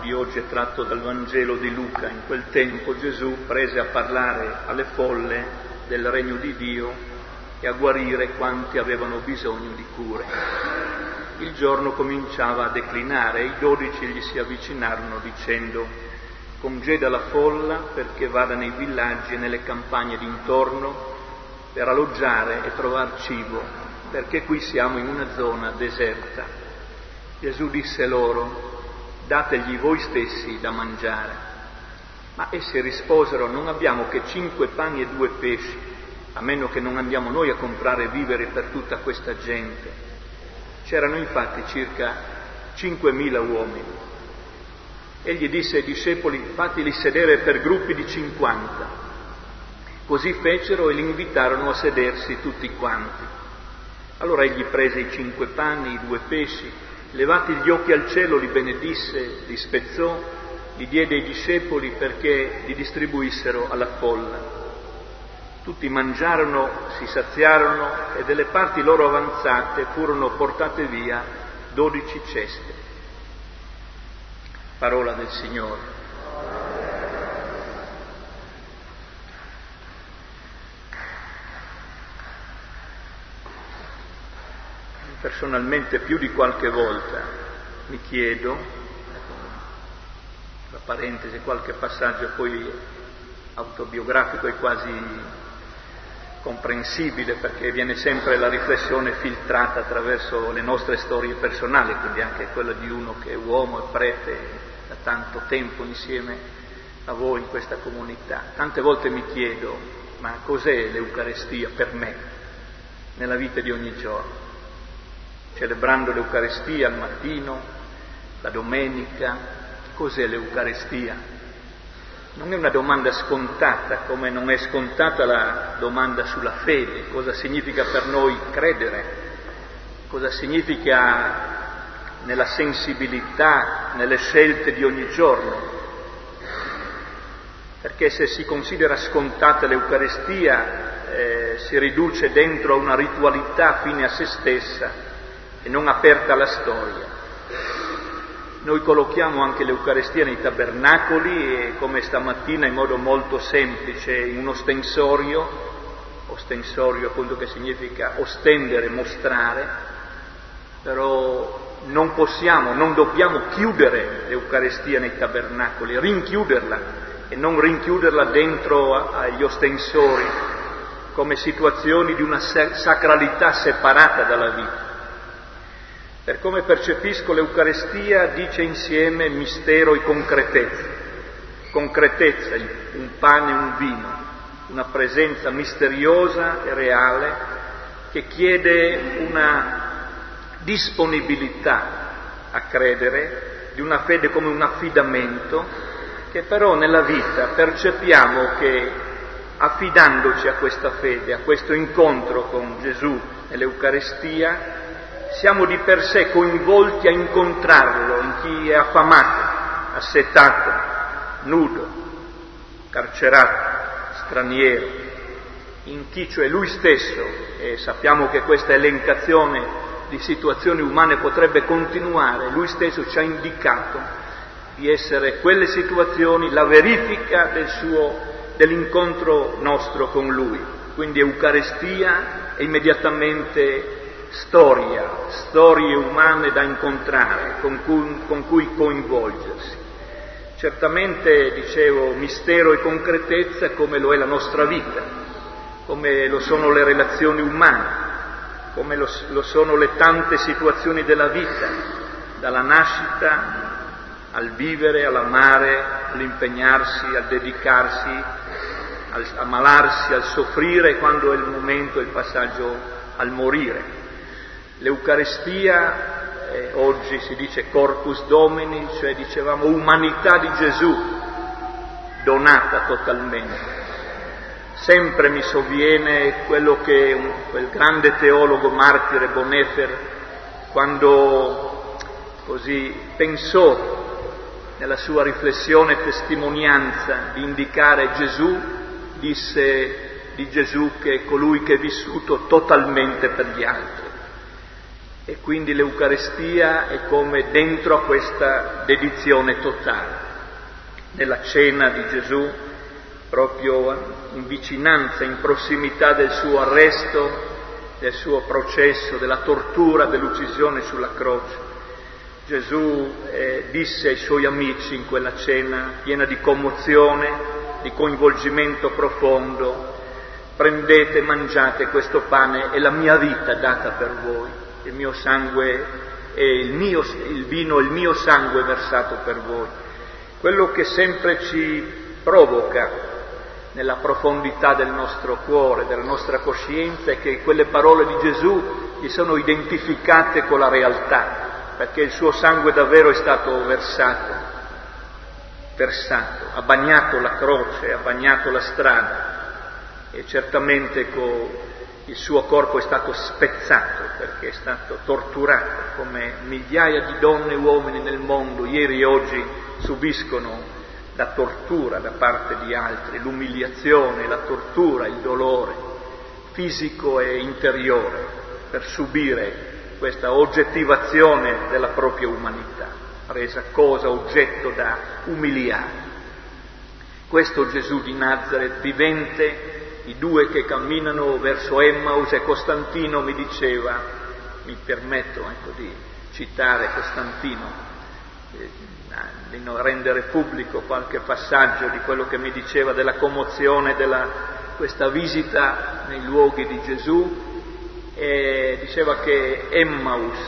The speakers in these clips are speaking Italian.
di oggi è tratto dal Vangelo di Luca. In quel tempo Gesù prese a parlare alle folle del regno di Dio e a guarire quanti avevano bisogno di cure. Il giorno cominciava a declinare e i 12 gli si avvicinarono dicendo: congeda la folla perché vada nei villaggi e nelle campagne d'intorno per alloggiare e trovar cibo, perché qui siamo in una zona deserta. Gesù disse loro: dategli voi stessi da mangiare. Ma essi risposero: non abbiamo che 5 pani e 2 pesci, a meno che non andiamo noi a comprare viveri per tutta questa gente. C'erano infatti circa 5.000 uomini. Egli disse ai discepoli: fateli sedere per gruppi di 50. Così fecero e li invitarono a sedersi tutti quanti. Allora egli prese i 5 pani, i 2 pesci, levati gli occhi al cielo, li benedisse, li spezzò, li diede ai discepoli perché li distribuissero alla folla. Tutti mangiarono, si saziarono e delle parti loro avanzate furono portate via 12 ceste. Parola del Signore. Personalmente più di qualche volta mi chiedo, tra parentesi qualche passaggio poi autobiografico e quasi comprensibile, perché viene sempre la riflessione filtrata attraverso le nostre storie personali, quindi anche quella di uno che è uomo e prete da tanto tempo insieme a voi in questa comunità. Tante volte mi chiedo: ma cos'è l'Eucarestia per me nella vita di ogni giorno? Celebrando l'Eucarestia al mattino, la domenica, cos'è l'Eucarestia? Non è una domanda scontata, come non è scontata la domanda sulla fede. Cosa significa per noi credere? Cosa significa nella sensibilità, nelle scelte di ogni giorno? Perché se si considera scontata l'Eucarestia si riduce dentro a una ritualità fine a se stessa e non aperta alla storia. Noi collochiamo anche l'Eucarestia nei tabernacoli e, come stamattina, in modo molto semplice, in un ostensorio appunto, che significa ostendere, mostrare, però non dobbiamo chiudere l'Eucarestia nei tabernacoli, rinchiuderla e non rinchiuderla dentro agli ostensori come situazioni di una sacralità separata dalla vita. Per come percepisco l'Eucarestia, dice insieme mistero e concretezza. Concretezza, un pane e un vino, una presenza misteriosa e reale che chiede una disponibilità a credere, di una fede come un affidamento, che però nella vita percepiamo che affidandoci a questa fede, a questo incontro con Gesù nell'Eucarestia, siamo di per sé coinvolti a incontrarlo in chi è affamato, assetato, nudo, carcerato, straniero, in chi, cioè lui stesso, e sappiamo che questa elencazione di situazioni umane potrebbe continuare, lui stesso ci ha indicato di essere quelle situazioni la verifica dell'incontro nostro con lui. Quindi Eucarestia è immediatamente storie umane da incontrare, con cui coinvolgersi. Certamente, dicevo, mistero e concretezza come lo è la nostra vita, come lo sono le relazioni umane, come lo sono le tante situazioni della vita, dalla nascita al vivere, all'amare, all'impegnarsi, al dedicarsi, al ammalarsi, al soffrire, quando è il momento, il passaggio al morire. L'Eucarestia, oggi si dice Corpus Domini, cioè dicevamo umanità di Gesù, donata totalmente. Sempre mi sovviene quello che quel grande teologo martire Bonhoeffer, quando così pensò nella sua riflessione e testimonianza di indicare Gesù, disse di Gesù che è colui che è vissuto totalmente per gli altri. E quindi l'Eucarestia è come dentro a questa dedizione totale. Nella cena di Gesù, proprio in vicinanza, in prossimità del suo arresto, del suo processo, della tortura, dell'uccisione sulla croce, Gesù disse ai suoi amici in quella cena piena di commozione, di coinvolgimento profondo: prendete e mangiate, questo pane è la mia vita data per voi, il mio sangue è il vino, il mio sangue versato per voi. Quello che sempre ci provoca nella profondità del nostro cuore, della nostra coscienza, è che quelle parole di Gesù gli sono identificate con la realtà, perché il suo sangue davvero è stato versato, ha bagnato la croce, ha bagnato la strada, e certamente il suo corpo è stato spezzato, perché è stato torturato, come migliaia di donne e uomini nel mondo ieri e oggi subiscono la tortura da parte di altri, l'umiliazione, la tortura, il dolore fisico e interiore, per subire questa oggettivazione della propria umanità, resa cosa, oggetto da umiliare. Questo Gesù di Nazaret vivente, i due che camminano verso Emmaus, e Costantino mi diceva, mi permetto di citare Costantino, di rendere pubblico qualche passaggio di quello che mi diceva della commozione questa visita nei luoghi di Gesù, e diceva che Emmaus,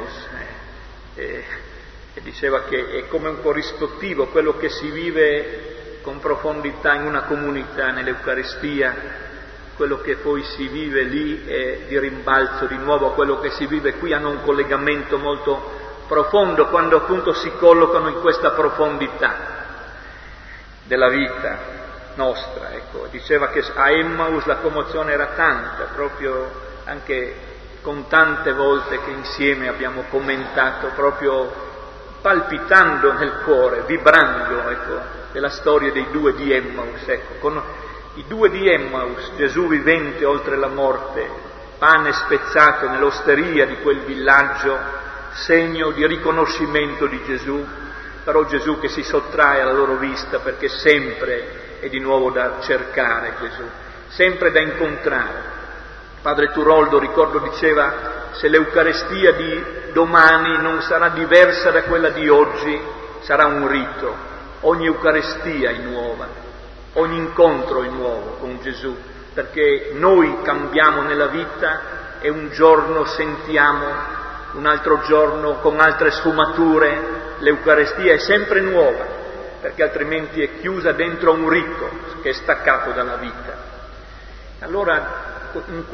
diceva che è come un corrispettivo quello che si vive con profondità in una comunità nell'Eucaristia, quello che poi si vive lì è di rimbalzo di nuovo a quello che si vive qui, hanno un collegamento molto profondo quando appunto si collocano in questa profondità della vita nostra. Diceva che a Emmaus la commozione era tanta, proprio anche con tante volte che insieme abbiamo commentato, proprio palpitando nel cuore, vibrando della storia dei due di Emmaus. Con i due di Emmaus, Gesù vivente oltre la morte, pane spezzato nell'osteria di quel villaggio, segno di riconoscimento di Gesù, però Gesù che si sottrae alla loro vista perché sempre è di nuovo da cercare Gesù, sempre da incontrare. Padre Turoldo, ricordo, diceva: se l'Eucarestia di domani non sarà diversa da quella di oggi, sarà un rito. Ogni Eucaristia è nuova, ogni incontro è nuovo con Gesù, perché noi cambiamo nella vita e un giorno sentiamo, un altro giorno con altre sfumature. L'Eucaristia è sempre nuova, perché altrimenti è chiusa dentro un rito che è staccato dalla vita. Allora, in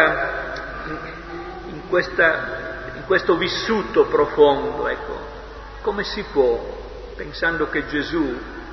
questo vissuto profondo, come si può, pensando che Gesù,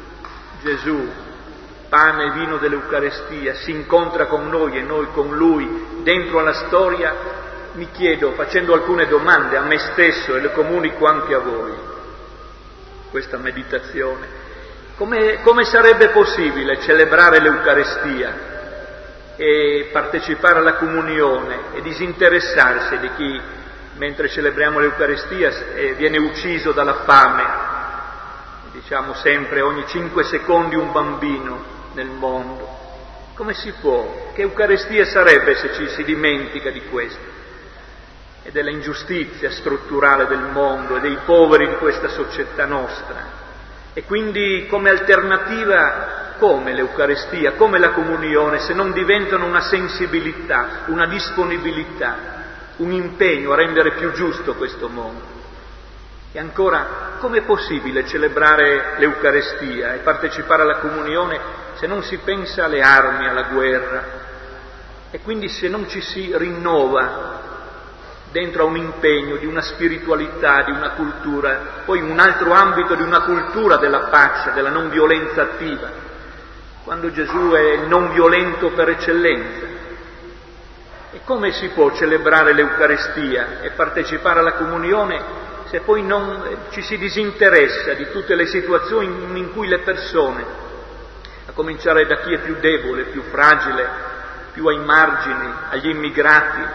pane e vino dell'Eucaristia, si incontra con noi e noi con Lui dentro alla storia, mi chiedo, facendo alcune domande a me stesso e le comunico anche a voi, questa meditazione: come sarebbe possibile celebrare l'Eucaristia e partecipare alla comunione e disinteressarsi di chi, mentre celebriamo l'Eucaristia, viene ucciso dalla fame? Diciamo sempre, ogni 5 secondi un bambino nel mondo. Come si può? Che Eucaristia sarebbe se ci si dimentica di questo e della ingiustizia strutturale del mondo e dei poveri di questa società nostra? E quindi, come alternativa, come l'Eucaristia, come la comunione, se non diventano una sensibilità, una disponibilità, un impegno a rendere più giusto questo mondo? E ancora, com'è possibile celebrare l'Eucaristia e partecipare alla comunione se non si pensa alle armi, alla guerra? E quindi se non ci si rinnova dentro a un impegno di una spiritualità, di una cultura, poi in un altro ambito di una cultura della pace, della non violenza attiva, quando Gesù è il non violento per eccellenza. E come si può celebrare l'Eucaristia e partecipare alla comunione se poi non ci si disinteressa di tutte le situazioni in cui le persone, a cominciare da chi è più debole, più fragile, più ai margini, agli immigrati,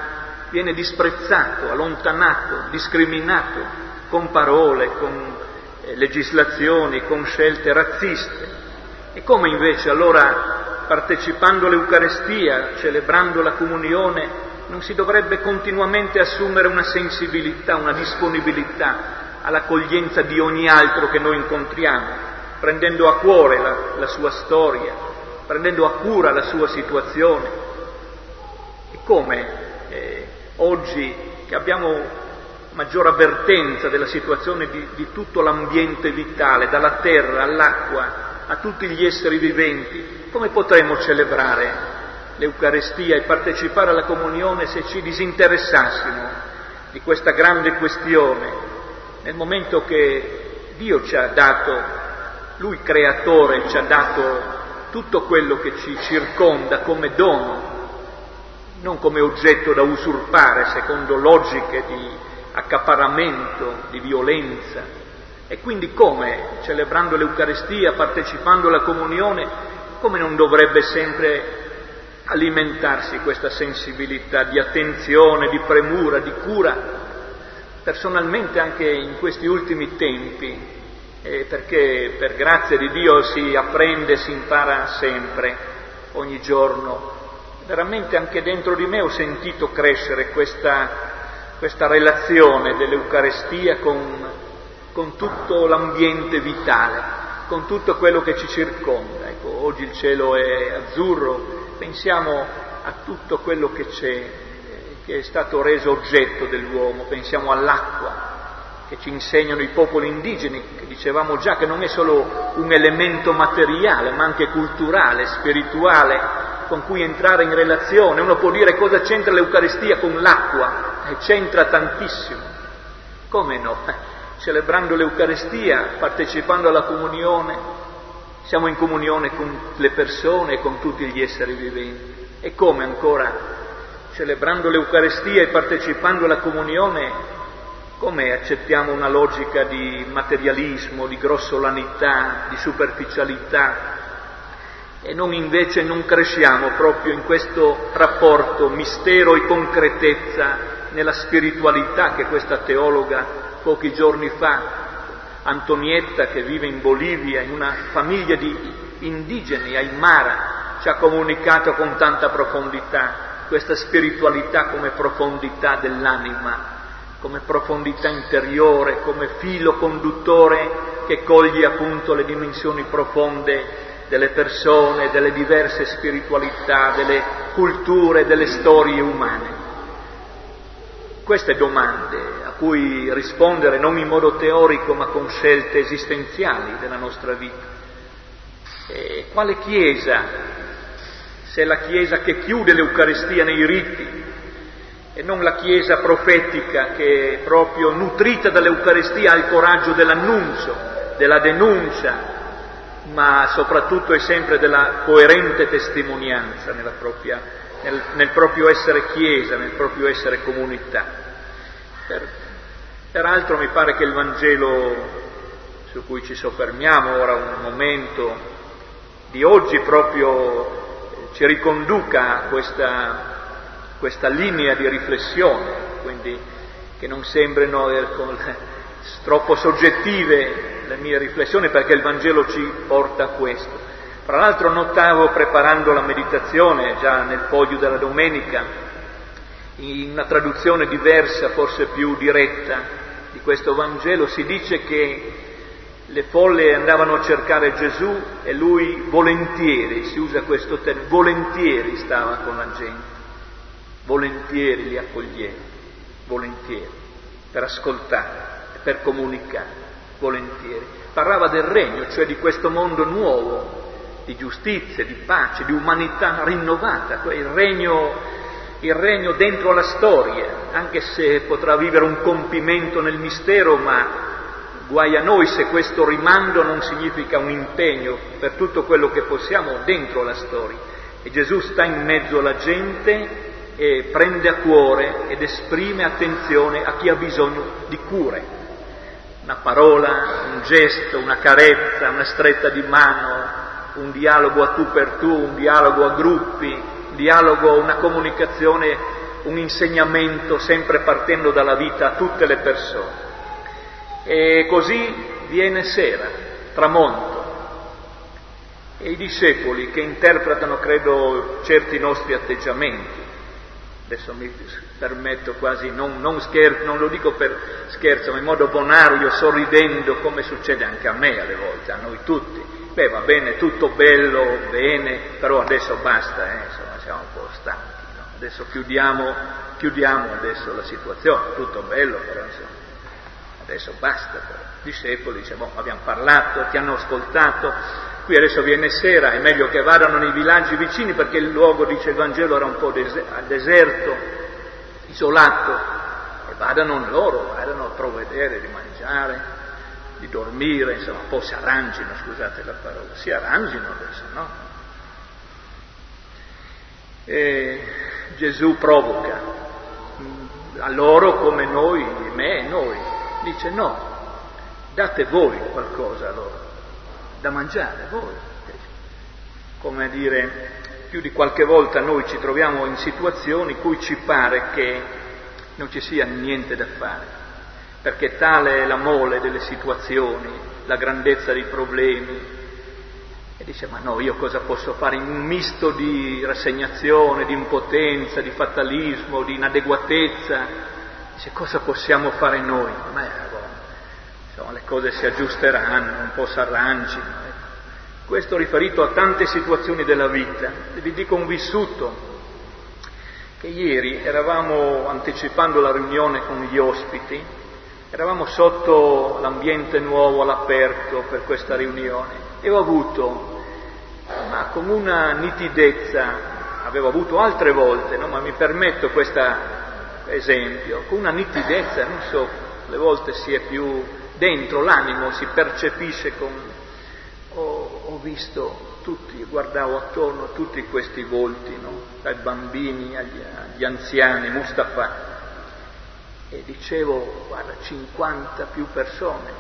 viene disprezzato, allontanato, discriminato, con parole, con legislazioni, con scelte razziste. E come invece allora, partecipando all'Eucarestia, celebrando la comunione, non si dovrebbe continuamente assumere una sensibilità, una disponibilità all'accoglienza di ogni altro che noi incontriamo, prendendo a cuore la sua storia, prendendo a cura la sua situazione? E come oggi che abbiamo maggior avvertenza della situazione di tutto l'ambiente vitale, dalla terra all'acqua, a tutti gli esseri viventi, come potremmo celebrare l'Eucarestia e partecipare alla comunione se ci disinteressassimo di questa grande questione, nel momento che Dio ci ha dato, Lui creatore ci ha dato tutto quello che ci circonda come dono, non come oggetto da usurpare secondo logiche di accaparramento, di violenza. E quindi come, celebrando l'Eucarestia, partecipando alla comunione, come non dovrebbe sempre alimentarsi questa sensibilità di attenzione, di premura, di cura? Personalmente anche in questi ultimi tempi, perché per grazia di Dio si apprende, si impara sempre, ogni giorno, veramente anche dentro di me ho sentito crescere questa relazione dell'Eucarestia con tutto l'ambiente vitale, con tutto quello che ci circonda. Ecco, oggi il cielo è azzurro, pensiamo a tutto quello che c'è, che è stato reso oggetto dell'uomo, pensiamo all'acqua che ci insegnano i popoli indigeni, che dicevamo già che non è solo un elemento materiale, ma anche culturale, spirituale, con cui entrare in relazione. Uno può dire: cosa c'entra l'Eucaristia con l'acqua? C'entra tantissimo. Come no? Celebrando l'Eucaristia, partecipando alla comunione, siamo in comunione con le persone e con tutti gli esseri viventi. E come ancora, celebrando l'Eucaristia e partecipando alla comunione, come accettiamo una logica di materialismo, di grossolanità, di superficialità, e non cresciamo proprio in questo rapporto mistero e concretezza nella spiritualità che questa teologa pochi giorni fa, Antonietta, che vive in Bolivia, in una famiglia di indigeni, Aymara, ci ha comunicato con tanta profondità questa spiritualità come profondità dell'anima, come profondità interiore, come filo conduttore che coglie appunto le dimensioni profonde delle persone, delle diverse spiritualità, delle culture, delle storie umane. Queste domande a cui rispondere non in modo teorico ma con scelte esistenziali della nostra vita. E quale Chiesa, se è la Chiesa che chiude l'Eucaristia nei riti e non la Chiesa profetica che proprio nutrita dall'Eucaristia ha il coraggio dell'annuncio, della denuncia, ma soprattutto e sempre della coerente testimonianza nel proprio essere Chiesa, nel proprio essere comunità. Peraltro mi pare che il Vangelo su cui ci soffermiamo ora un momento di oggi proprio ci riconduca a questa linea di riflessione, quindi che non sembrino troppo soggettive le mie riflessioni, perché il Vangelo ci porta a questo. Tra l'altro notavo, preparando la meditazione già nel foglio della domenica, in una traduzione diversa, forse più diretta di questo Vangelo, si dice che le folle andavano a cercare Gesù e lui volentieri, si usa questo termine, volentieri stava con la gente, volentieri li accoglieva, volentieri, per ascoltare, per comunicare, volentieri. Parlava del regno, cioè di questo mondo nuovo, di giustizia, di pace, di umanità rinnovata, il regno dentro la storia, anche se potrà vivere un compimento nel mistero, ma guai a noi se questo rimando non significa un impegno per tutto quello che possiamo dentro la storia. E Gesù sta in mezzo alla gente e prende a cuore ed esprime attenzione a chi ha bisogno di cure. Una parola, un gesto, una carezza, una stretta di mano, un dialogo a tu per tu, un dialogo a gruppi, un dialogo, una comunicazione un insegnamento sempre partendo dalla vita a tutte le persone. E così viene sera, tramonto, e i discepoli che interpretano, credo, certi nostri atteggiamenti, adesso mi permetto quasi, non lo dico per scherzo, ma in modo bonario, sorridendo, come succede anche a me alle volte, a noi tutti. Beh, va bene, tutto bello, bene, però adesso basta, insomma, siamo un po' stanchi, no? Adesso chiudiamo adesso la situazione, tutto bello, però insomma, adesso basta. Però. I discepoli dicono, abbiamo parlato, ti hanno ascoltato, qui adesso viene sera, è meglio che vadano nei villaggi vicini, perché il luogo, dice il Vangelo, era un po' deserto, isolato, e vadano a provvedere di mangiare, di dormire, insomma, un po' si arrangino, scusate la parola, si arrangino adesso, no? E Gesù provoca a loro come noi, me e noi, dice no, date voi qualcosa a loro, da mangiare voi. Come dire, più di qualche volta noi ci troviamo in situazioni in cui ci pare che non ci sia niente da fare, perché tale è la mole delle situazioni, la grandezza dei problemi, e dice ma no, io cosa posso fare? In un misto di rassegnazione, di impotenza, di fatalismo, di inadeguatezza, dice cosa possiamo fare noi? Insomma, le cose si aggiusteranno, un po' si arrangino. Questo riferito a tante situazioni della vita. Vi dico un vissuto, che ieri eravamo, anticipando la riunione con gli ospiti, eravamo sotto l'ambiente nuovo all'aperto per questa riunione e ho avuto, ma con una nitidezza, avevo avuto altre volte, no? Ma mi permetto questo esempio, con una nitidezza, non so, alle volte si è più dentro, l'animo si percepisce con... Ho visto tutti, guardavo attorno tutti questi volti, no? Dai bambini agli anziani, Mustafa, e dicevo, guarda, 50 più persone,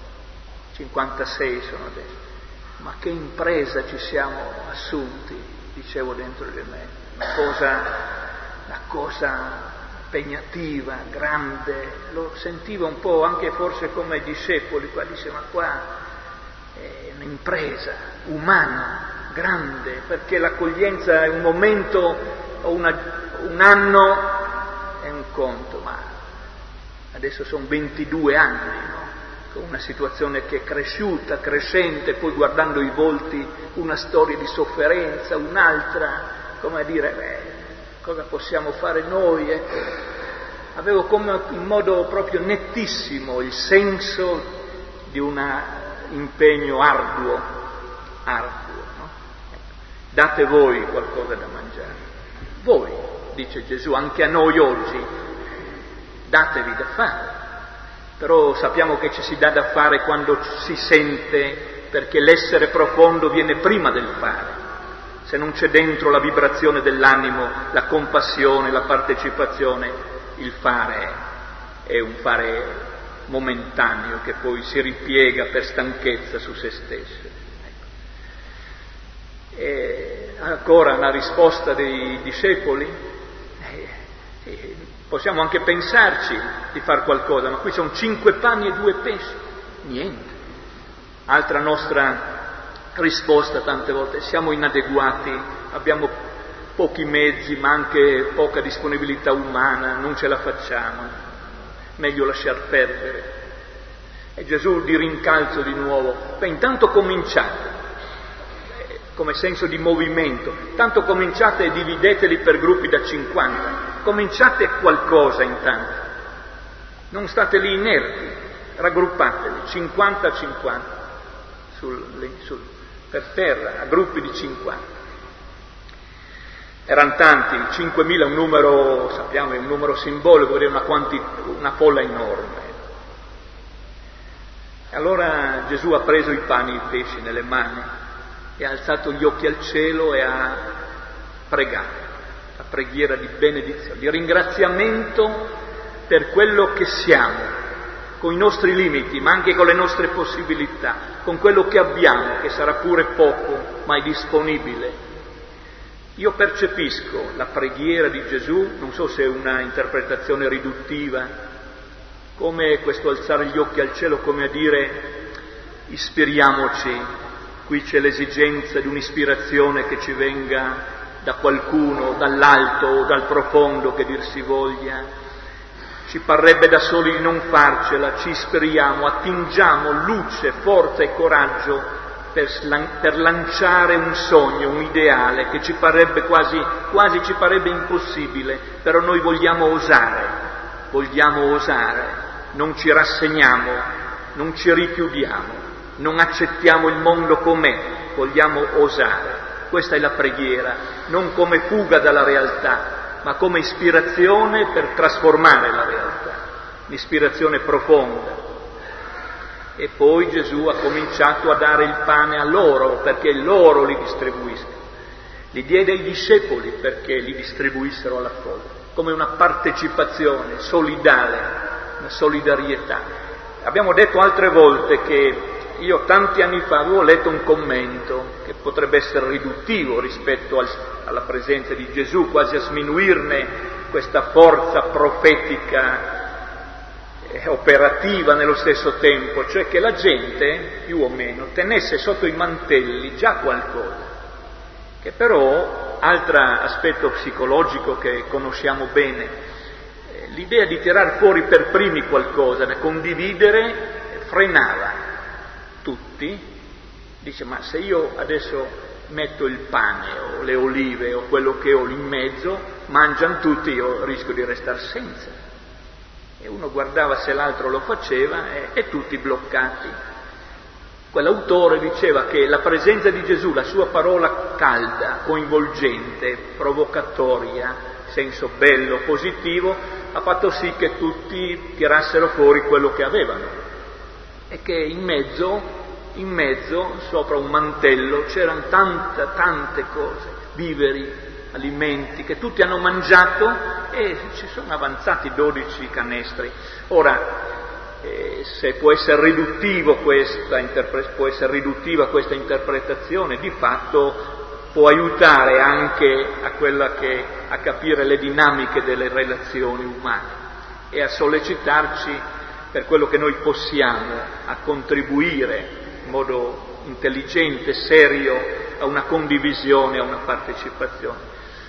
56 sono adesso, ma che impresa ci siamo assunti, dicevo dentro di me, una cosa impegnativa, grande, lo sentivo un po' anche forse come i discepoli, qua dice, ma qua è un'impresa umana, grande, perché l'accoglienza è un momento o un anno è un conto, ma adesso sono 22 anni, no? Con una situazione che è cresciuta, crescente, poi guardando i volti una storia di sofferenza, un'altra, come a dire, cosa possiamo fare noi? Ecco. Avevo come in modo proprio nettissimo il senso di un impegno arduo, no? Date voi qualcosa da mangiare. Voi, dice Gesù, anche a noi oggi, datevi da fare. Però sappiamo che ci si dà da fare quando si sente, perché l'essere profondo viene prima del fare. Se non c'è dentro la vibrazione dell'animo, la compassione, la partecipazione, il fare è un fare momentaneo che poi si ripiega per stanchezza su se stesso. Ecco. E ancora una risposta dei discepoli, possiamo anche pensarci di far qualcosa, ma qui sono 5 panni e 2 pesci, niente. Altra nostra risposta tante volte, siamo inadeguati, abbiamo pochi mezzi, ma anche poca disponibilità umana, non ce la facciamo. Meglio lasciar perdere. E Gesù di rincalzo di nuovo, intanto cominciate, come senso di movimento, tanto cominciate e divideteli per gruppi da 50, cominciate qualcosa intanto, non state lì inerti, raggruppatevi, 50-50, per terra, a gruppi di 50. Erano tanti, 5.000 è un numero, sappiamo, è un numero simbolico, vuol dire una folla enorme. E allora Gesù ha preso i pani e i pesci nelle mani e ha alzato gli occhi al cielo e ha pregato, la preghiera di benedizione, di ringraziamento per quello che siamo, con i nostri limiti, ma anche con le nostre possibilità, con quello che abbiamo, che sarà pure poco, ma è disponibile. Io percepisco la preghiera di Gesù, non so se è una interpretazione riduttiva, come questo alzare gli occhi al cielo, come a dire ispiriamoci, qui c'è l'esigenza di un'ispirazione che ci venga da qualcuno, dall'alto o dal profondo che dir si voglia. Ci parrebbe da soli di non farcela, ci ispiriamo, attingiamo luce, forza e coraggio per lanciare un sogno, un ideale che ci parrebbe quasi ci parebbe impossibile, però noi vogliamo osare, non ci rassegniamo, non ci richiudiamo, non accettiamo il mondo com'è, vogliamo osare. Questa è la preghiera, non come fuga dalla realtà, ma come ispirazione per trasformare la realtà, l'ispirazione profonda. E poi Gesù ha cominciato a dare il pane a loro perché loro li distribuissero. Li diede ai discepoli perché li distribuissero alla folla, come una partecipazione solidale, una solidarietà. Abbiamo detto altre volte che io tanti anni fa avevo letto un commento che potrebbe essere riduttivo rispetto alla presenza di Gesù, quasi a sminuirne questa forza profetica operativa nello stesso tempo, cioè che la gente, più o meno, tenesse sotto i mantelli già qualcosa, che però, altro aspetto psicologico che conosciamo bene, l'idea di tirar fuori per primi qualcosa da condividere frenava tutti. Dice, ma se io adesso metto il pane o le olive o quello che ho lì in mezzo, mangiano tutti, io rischio di restare senza. E uno guardava se l'altro lo faceva e tutti bloccati. Quell'autore diceva che la presenza di Gesù, la sua parola calda, coinvolgente, provocatoria, senso bello, positivo, ha fatto sì che tutti tirassero fuori quello che avevano. E che in mezzo, sopra un mantello, c'erano tante cose, viveri, alimenti, che tutti hanno mangiato e ci sono avanzati 12 canestri. Ora, se può essere riduttiva questa interpretazione, di fatto può aiutare anche a capire le dinamiche delle relazioni umane e a sollecitarci per quello che noi possiamo, a contribuire in modo intelligente, serio, a una condivisione, a una partecipazione.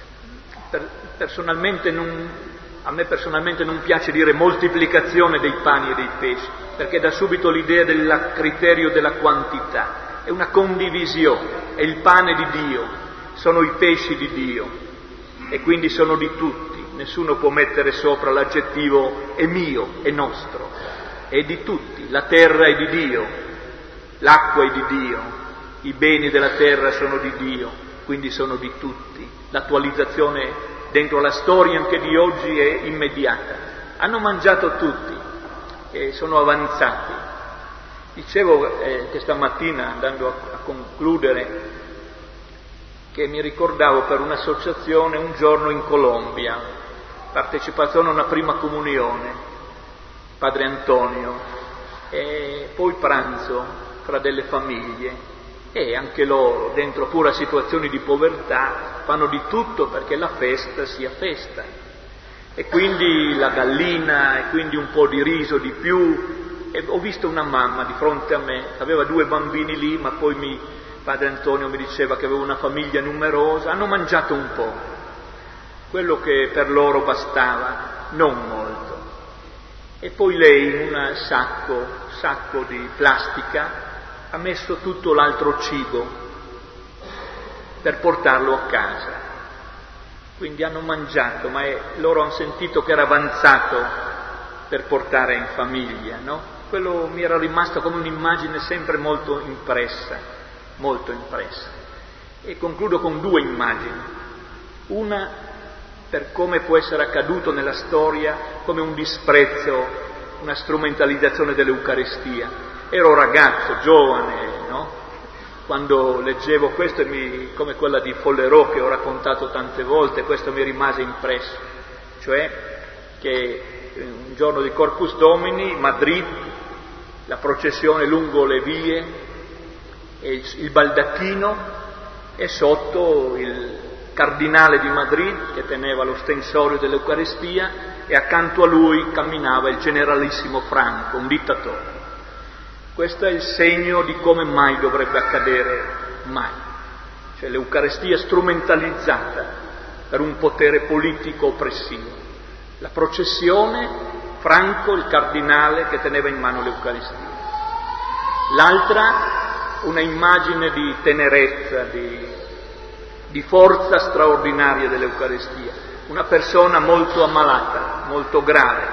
A me personalmente non piace dire moltiplicazione dei pani e dei pesci, perché dà subito l'idea del criterio della quantità. È una condivisione, è il pane di Dio, sono i pesci di Dio e quindi sono di tutti. Nessuno può mettere sopra l'aggettivo è mio, è nostro, è di tutti. La terra è di Dio, l'acqua è di Dio, i beni della terra sono di Dio, quindi sono di tutti. L'attualizzazione dentro la storia anche di oggi è immediata. Hanno mangiato tutti e sono avanzati. Dicevo che stamattina, andando a concludere, che mi ricordavo per un'associazione un giorno in Colombia, partecipazione a una prima comunione, Padre Antonio, e poi pranzo fra delle famiglie. E anche loro, dentro pure situazioni di povertà, fanno di tutto perché la festa sia festa. E quindi la gallina, e quindi un po' di riso di più. E ho visto una mamma di fronte a me, aveva 2 bambini lì, ma poi Padre Antonio mi diceva che aveva una famiglia numerosa. Hanno mangiato un po', quello che per loro bastava, non molto. E poi lei in un sacco di plastica ha messo tutto l'altro cibo per portarlo a casa. Quindi hanno mangiato, ma loro hanno sentito che era avanzato per portare in famiglia, no? Quello mi era rimasto come un'immagine sempre molto impressa. E concludo con 2 immagini. Una per come può essere accaduto nella storia come un disprezzo, una strumentalizzazione dell'Eucaristia. Ero ragazzo, giovane, no? Quando leggevo questo, come quella di Follerò che ho raccontato tante volte, questo mi rimase impresso, cioè che un giorno di Corpus Domini, Madrid, la processione lungo le vie, e il baldacchino e sotto cardinale di Madrid che teneva l'ostensorio dell'Eucaristia e accanto a lui camminava il generalissimo Franco, un dittatore. Questo è il segno di come mai dovrebbe accadere mai, cioè l'Eucaristia strumentalizzata per un potere politico oppressivo. La processione, Franco, il cardinale che teneva in mano l'Eucaristia. L'altra, una immagine di tenerezza, di forza straordinaria dell'Eucaristia, una persona molto ammalata, molto grave,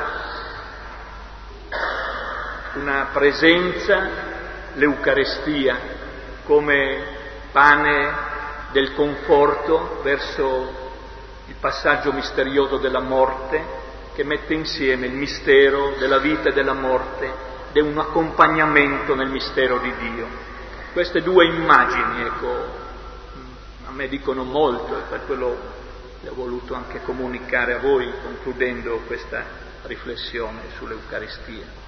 una presenza, l'Eucaristia, come pane del conforto verso il passaggio misterioso della morte, che mette insieme il mistero della vita e della morte ed è un accompagnamento nel mistero di Dio. Queste due immagini, a me dicono molto e per quello le ho voluto anche comunicare a voi concludendo questa riflessione sull'Eucaristia.